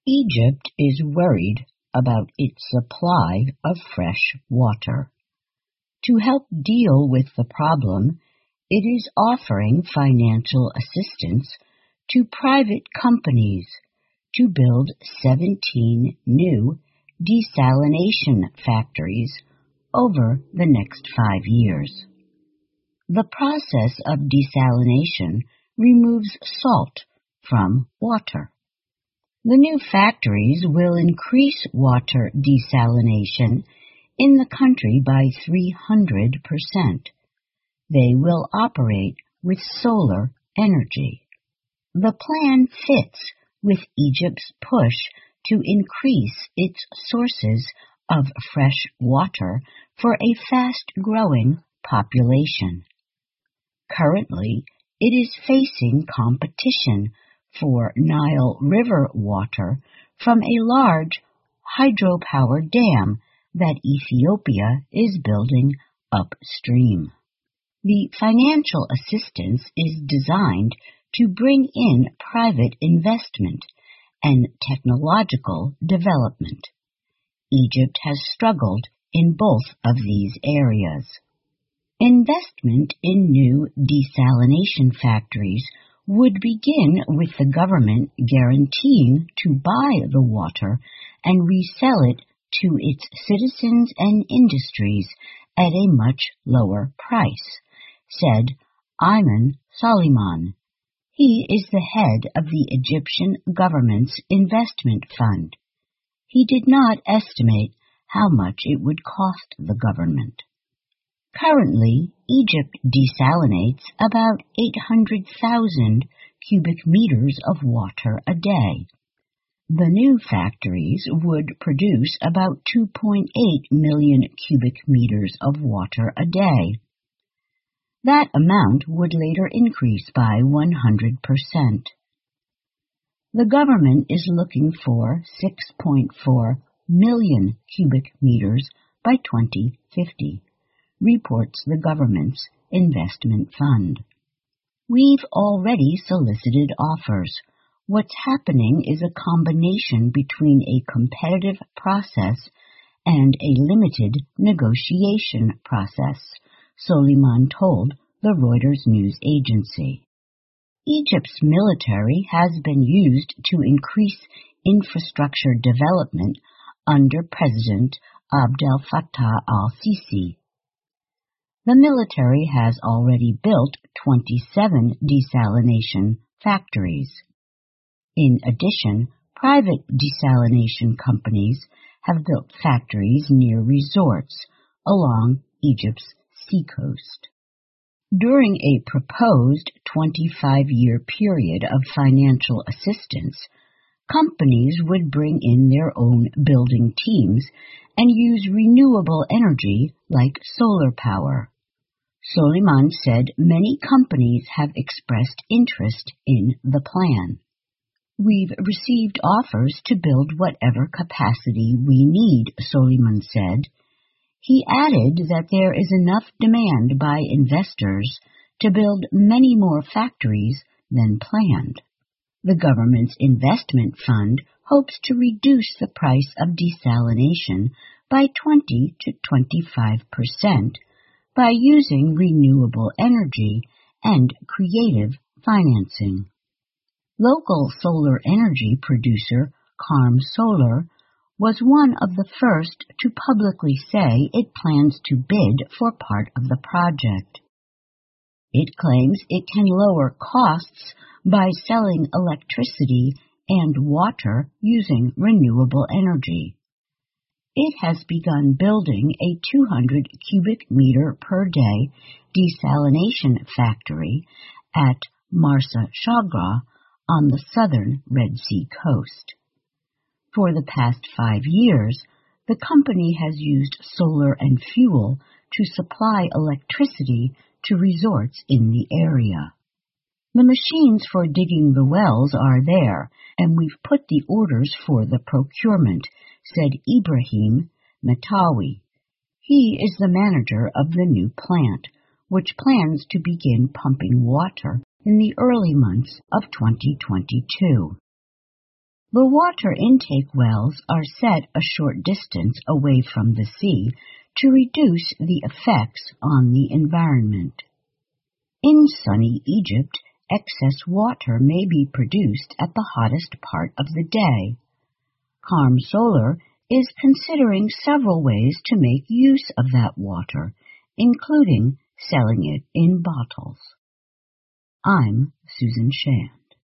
Egypt is worried about its supply of fresh water. To help deal with the problem, it is offering financial assistance to private companies to build 17 new desalination factories over the next 5 years. The process of desalination removes salt from water. The new factories will increase water desalination in the country by 300%. They will operate with solar energy. The plan fits with Egypt's push to increase its sources of fresh water for a fast-growing population. Currently, it is facing competition for Nile River water from a large hydropower dam that Ethiopia is building upstream. The financial assistance is designed to bring in private investment and technological development. Egypt has struggled in both of these areas. Investment in new desalination factories would begin with the government guaranteeing to buy the water and resell it to its citizens and industries at a much lower price, said Ayman Soliman. He is the head of the Egyptian government's investment fund. He did not estimate how much it would cost the government. Currently, Egypt desalinates about 800,000 cubic meters of water a day. The new factories would produce about 2.8 million cubic meters of water a day. That amount would later increase by 100%. The government is looking for 6.4 million cubic meters by 2050. Reports the government's investment fund. We've already solicited offers. What's happening is a combination between a competitive process and a limited negotiation process, Soliman told the Reuters news agency. Egypt's military has been used to increase infrastructure development under President Abdel Fattah al-Sisi. The military has already built 27 desalination factories. In addition, private desalination companies have built factories near resorts along Egypt's seacoast. During a proposed 25-year period of financial assistance, companies would bring in their own building teams and use renewable energy like solar power. Soliman said many companies have expressed interest in the plan. We've received offers to build whatever capacity we need, Soliman said. He added that there is enough demand by investors to build many more factories than planned. The government's investment fund hopes to reduce the price of desalination by 20 to 25%. By using renewable energy and creative financing. Local solar energy producer Carm Solar was one of the first to publicly say it plans to bid for part of the project. It claims it can lower costs by selling electricity and water using renewable energy. It has begun building a 200 cubic meter per day desalination factory at Marsa Shagra on the southern Red Sea coast. For the past 5 years, the company has used solar and fuel to supply electricity to resorts in the area. The machines for digging the wells are there, and we've put the orders for the procurement, said Ibrahim Metawi. He is the manager of the new plant, which plans to begin pumping water in the early months of 2022. The water intake wells are set a short distance away from the sea to reduce the effects on the environment. In sunny Egypt, excess water may be produced at the hottest part of the day. Carm Solar is considering several ways to make use of that water, including selling it in bottles. I'm Susan Shan.